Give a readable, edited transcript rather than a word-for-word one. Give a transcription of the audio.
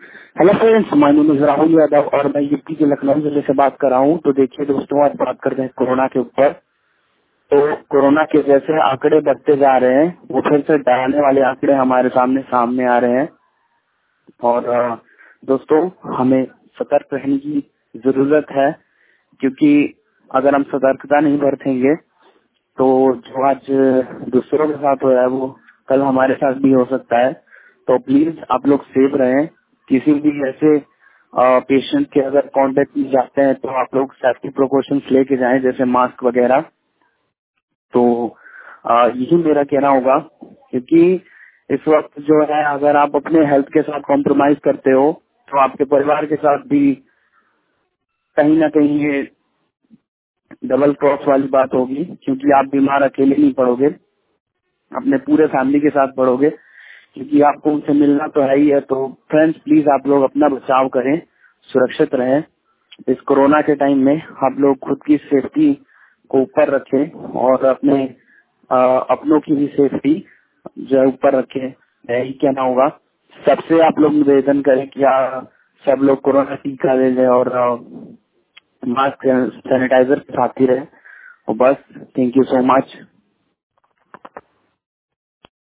Hello friends, my name is Rahul Yadav और मैं UP के लखनऊ जिले से बात कर रहा हूँ। तो देखिए दोस्तों, आज बात करते हैं कोरोना के ऊपर। तो कोरोना के जैसे आंकड़े बढ़ते जा रहे हैं, वो फिर से डराने वाले आंकड़े हमारे सामने आ रहे हैं। और दोस्तों, हमें सतर्क रहने की जरूरत है, क्योंकि अगर हम सतर्कता नहीं बरतेंगे तो जो आज दूसरों के साथ हो रहा है वो कल हमारे साथ भी हो सकता है। तो प्लीज आप लोग सेफ रहें। किसी भी ऐसे पेशेंट के अगर कांटेक्ट में जाते हैं तो आप लोग सेफ्टी प्रिकॉशंस लेके जाएं, जैसे मास्क वगैरह। तो यही मेरा कहना होगा, क्योंकि इस वक्त जो है, अगर आप अपने हेल्थ के साथ कॉम्प्रोमाइज करते हो तो आपके परिवार के साथ भी कहीं ना कहीं ये डबल क्रॉस वाली बात होगी, क्योंकि आप बीमार अकेले नहीं पड़ोगे, अपने पूरे फैमिली के साथ पढ़ोगे, क्योंकि आपको उनसे मिलना तो है ही है। तो फ्रेंड्स, प्लीज आप लोग अपना बचाव करें, सुरक्षित रहें। इस कोरोना के टाइम में आप लोग खुद की सेफ्टी को ऊपर रखें और अपने अपनों की भी सेफ्टी जो है ऊपर रखें। यही कहना होगा। सबसे आप लोग निवेदन करें कि सब लोग कोरोना टीका ले लें और मास्क सैनिटाइजर के साथ ही रहे। और बस, थैंक यू सो मच।